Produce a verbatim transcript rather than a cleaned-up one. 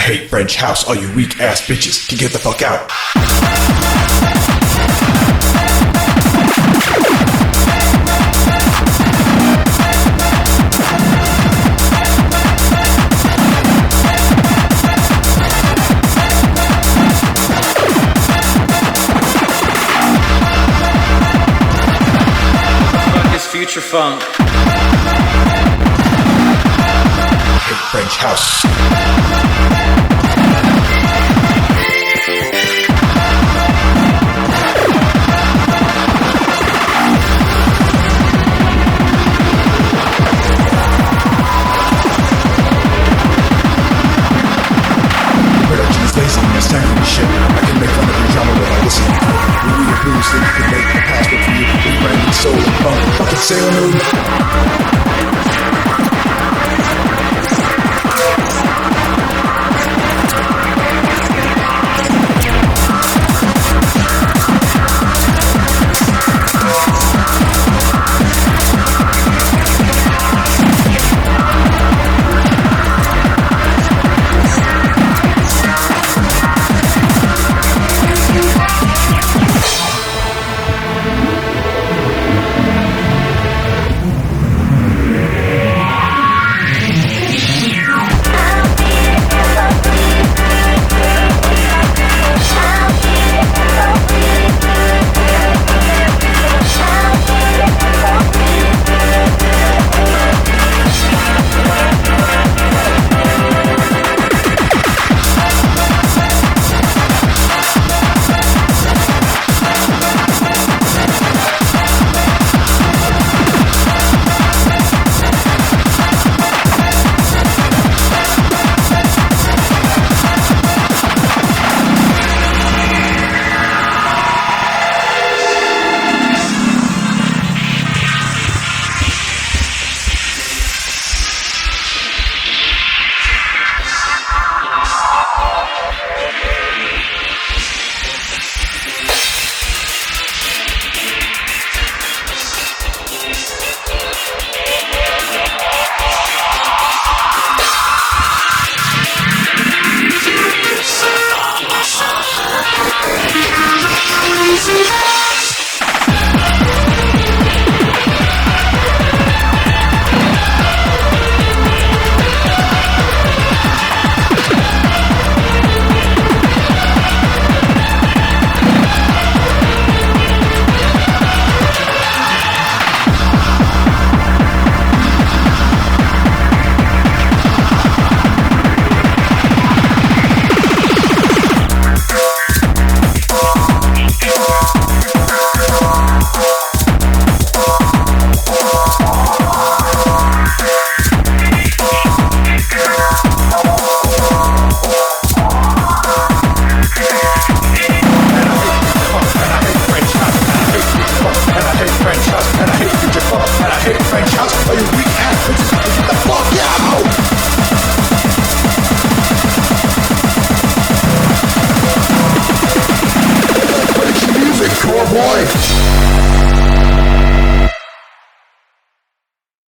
hate French house. All you weak ass bitches can get the fuck out. Future funk. Hate French house. Production's lazy and it's time for the shit. I can make fun of your genre when I listen. We need a blues that you can make the password for you. Rewriting soul and funk. Fucking Sailor Moon. Boy!